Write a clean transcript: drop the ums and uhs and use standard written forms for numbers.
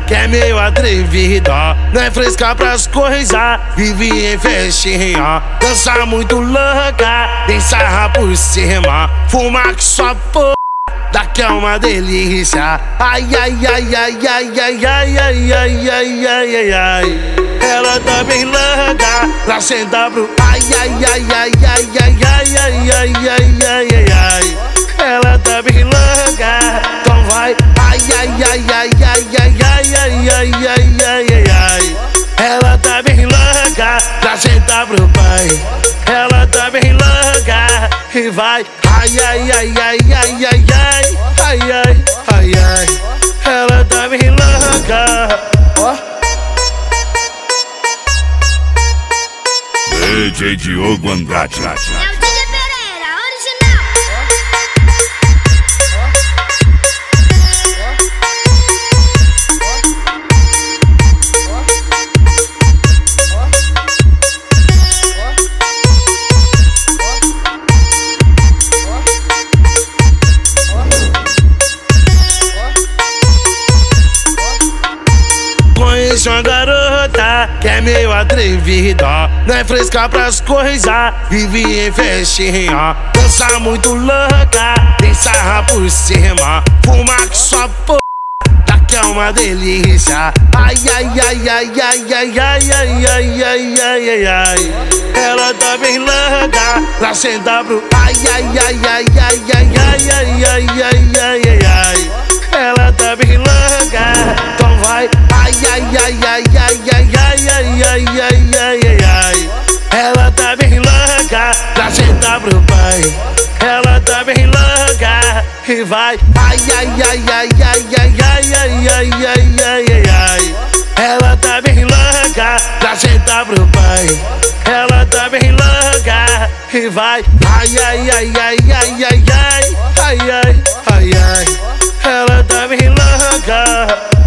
que é meio atrevida. Não é fresca pras coisas, vive em festinha. Dança muito louca, tem sarra por cima. Fuma que só porra, daqui é uma delícia. Ai, ai, ai, ai, ai, ai, ai, ai, ai, ai, ai, ai, ai. Ela tá bem louca, pra sentar pro ai, ai, ai, ai, ai, ai, ai, ai, ai, ai, ai, ai, ai. Ela tá bem louca, então vai. Ai, ai, ai, ai, ai, ai, ai, ai, ai, ai, ai, ai, ai. Ela tá bem louca, pra sentar pro pai. Ela tá bem louca e vai. Ai, ai, ai, ai, ai, ai, ai, ai, ai, ai, ai. Ela tá bem louca. Ó. DJ Diogo Andrade. É o DJ Pereira, original. Conheço uma garota que é meio atrevida. Não é fresca pras coisas, vive em festinha. Dança muito louca, tem sarra por cima. Fuma que só porra, daqui é uma delícia. Ai, ai, ai, ai, ai, ai, ai, ai, ai, ai, ai, ai, ai. Ela tá bem louca, pra sentar pro ai, ai, ai, ai, ai, ai, ai, ai, ai, ai, ai, ai, ai. Ela tá bem louca, então vai. Ai, ai, ai, ai, ai, ai, ai, ai, ai, ai, ai, ai, ai. Ela tá bem louca, pra sentar pro pai. Ela tá bem louca e vai. Ai, ai, ai, ai, ai, ai, ai, ai, ai, ai, ai, ai, ai. Ela tá bem louca, pra sentar pro pai. Ela tá bem louca e vai. Ai, ai, ai, ai, ai, ai, ai, ai, ai, ai, ai. Ela tá bem louca.